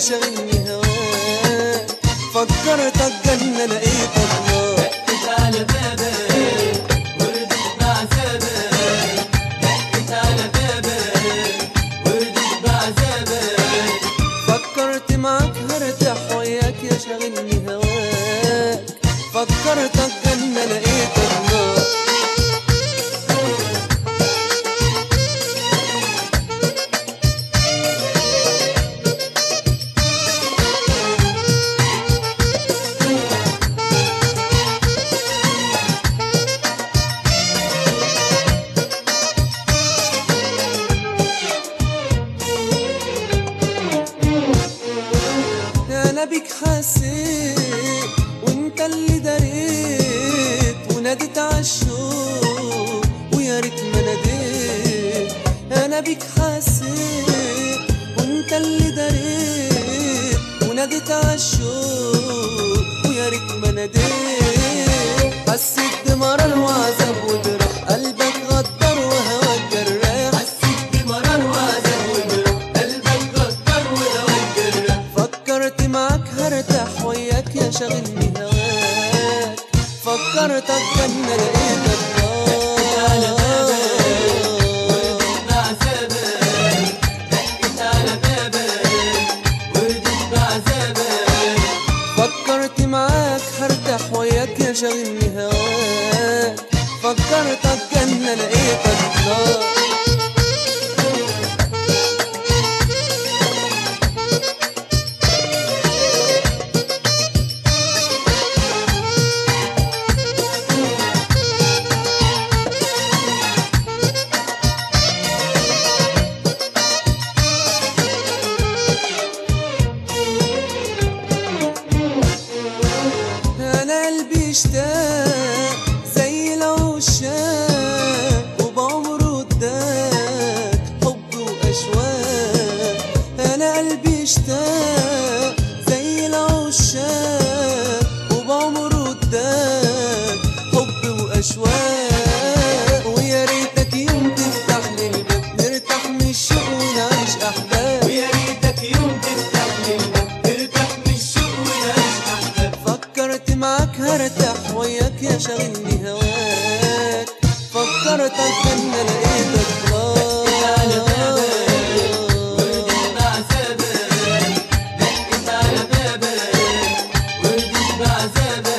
شاغلني هواك، فكرتك جنة لقيتك نار. دقت على بابك وردت بعذابك، دقت على بابك وردت بعذابك. فكرت معاك هرتاح وياك يا شاغلني هواك، فكرتك جنة لقيتك نار. أنا بيك حسيت وانت اللي داريت، وناديت عالشوق ويا ريت ما ناديت. أنا بيك حسيت وانت اللي داريت، وناديت عالشوق ويا ريت ما ناديت. حسيت بمرار وعذاب وجراح، قلبك غدار وهواك جراح. حسيت بمرار وعذاب وجراح، قلبك غدار وهواك جراح. فكرت معاك هرتاح وياك يا شاغلني هواك، فكرتك جنة لقيتك على نار. بابك وردت بعذابك، دقت على بابك وردت بعذابك. فكرت معاك هرتاح وياك يا شاغلني هواك، فكرتك جنة لقيتك نار. أنا قلبي اشتاق زي العشاق، وبعمره اداك حب وأشواق. أنا قلبي اشتاق زي العشاق، وبعمره اداك حب وأشواق. ويا ريتك يوم تفتح لي الباب، نرتاح من الشوق ونعيش أحباب. ويا ريتك يوم تفتح لي الباب، ترتاح من الشوق ونعيش أحباب. فكرت معاك هرتاح وياك يا شاغلني هواك، فكرتك جنة لقيتك على نار. بابك وردت بعذابك، دقت على بابك وردت بعذابك.